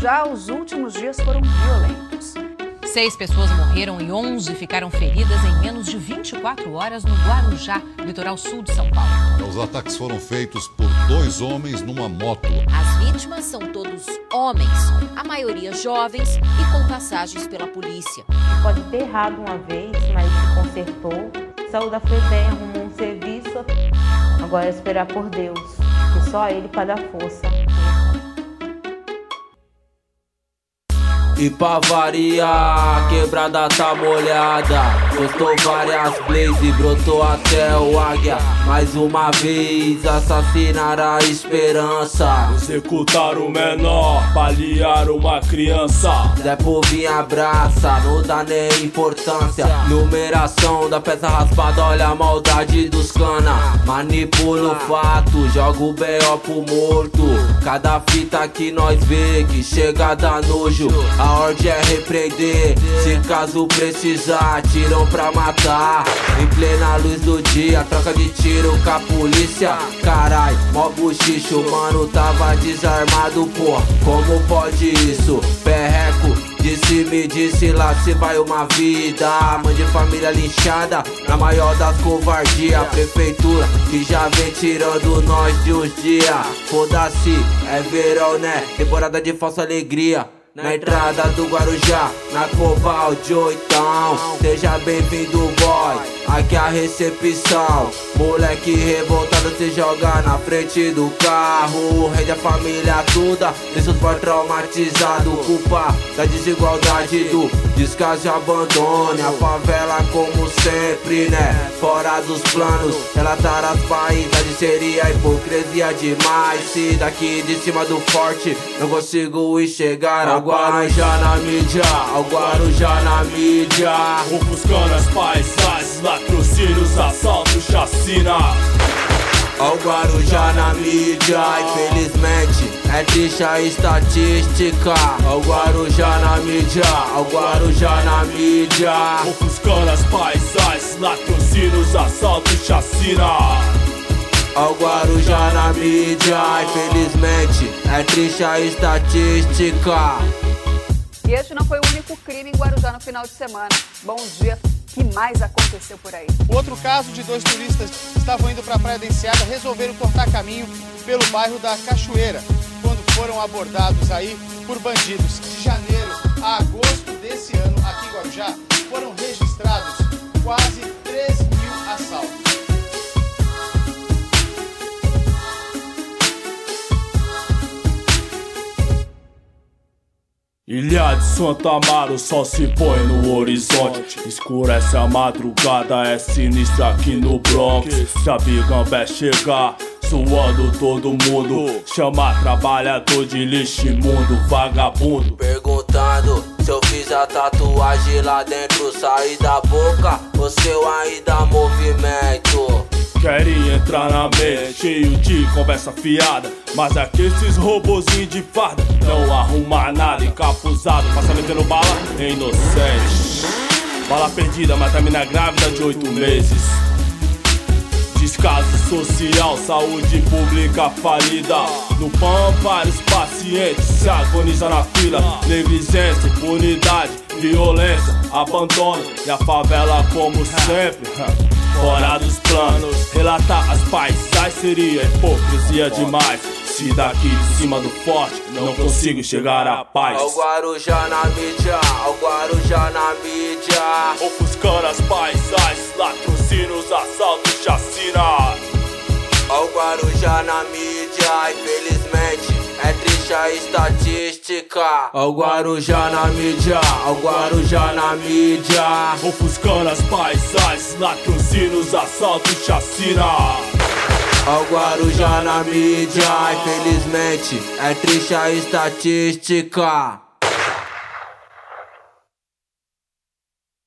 Guarujá, os últimos dias foram violentos. 6 pessoas morreram e 11 ficaram feridas em menos de 24 horas no Guarujá, litoral sul de São Paulo. Os ataques foram feitos por 2 homens numa moto. As vítimas são todos homens, a maioria jovens e com passagens pela polícia. Pode ter errado uma vez, mas se consertou. Saiu da FEBEM, arrumou um serviço. Agora é esperar por Deus, que só Ele para dar força. E pra variar, quebrada tá molhada. Postou várias blaze, brotou até o águia. Mais uma vez assassinaram a esperança. Executaram o menor, balearam uma criança. Zé Povinho abraça, não dá nem importância. Numeração da peça raspada, olha a maldade dos cana. Manipula o fato, joga o B.O. pro morto. Cada fita que nós vê, que chega a dar nojo. A ordem é repreender, se caso precisar, tiram pra matar. Em plena luz do dia, troca de tiro com a polícia. Carai, mó buchicho, mano, tava desarmado, pô. Como pode isso? Perreco, me disse lá se vai uma vida. Mãe de família linchada, na maior das covardias. Prefeitura que já vem tirando nós de uns dias. Foda-se, é verão né, temporada de falsa alegria. Na entrada do Guarujá, na Coval de Oitão. Seja bem-vindo, boy, aqui a recepção. Moleque revoltado se joga na frente do carro. Rende a família toda, deixa os pais traumatizados. Culpa da desigualdade, do descaso e abandono. A favela como sempre, né, fora dos planos. Relatar as paisagens seria hipocrisia demais. Se daqui de cima do forte não consigo enxergar a Guarujá na mídia, ao Guarujá na mídia. Ofuscando as paisagens, latrocínios, assaltos, chacina. Ao Guarujá na mídia, infelizmente é triste a estatística. Ao Guarujá na mídia, ao Guarujá na mídia. Ofuscando as paisagens, latrocínios, assaltos, chacina. Ao Guarujá na mídia, infelizmente é triste a estatística. E este não foi o único crime em Guarujá no final de semana. Bom dia, o que mais aconteceu por aí? O outro caso de 2 turistas que estavam indo para a Praia da Enseada resolveram cortar caminho pelo bairro da Cachoeira, quando foram abordados aí por bandidos. De janeiro a agosto desse ano, aqui em Guarujá, foram registrados quase 3 mil assaltos. Ilha de Santa Amaro, o sol se põe no horizonte. Escurece a madrugada, é sinistra aqui no Bronx. Já vi Gambé chegar, suando todo mundo. Chama trabalhador de lixo imundo, vagabundo. Perguntando se eu fiz a tatuagem lá dentro, saí da boca ou se eu ainda movimento. Querem entrar na mente, cheio de conversa fiada. Mas aqui esses robozinhos de farda não arruma nada, encapuzado, passa metendo bala, é inocente. Bala perdida, mata a mina grávida de 8 meses. Descaso social, saúde pública falida. No PAN, vários pacientes se agonizam na fila. Negligência, impunidade, violência, abandono. E a favela como sempre, fora dos planos. Relatar as paisagens seria hipocrisia demais. Se daqui de cima do forte não consigo chegar à paz. Ao Guarujá na mídia, ao Guarujá na mídia. Ofuscando as paisagens, latrocínios, assaltos, chacina. Ao Guarujá na mídia, infelizmente é triste a estatística. Ao Guarujá na mídia, ao Guarujá na mídia. Ofuscando as paisagens, latrocínios, assaltos, chacina. Ao Guarujá na mídia, infelizmente é triste a estatística.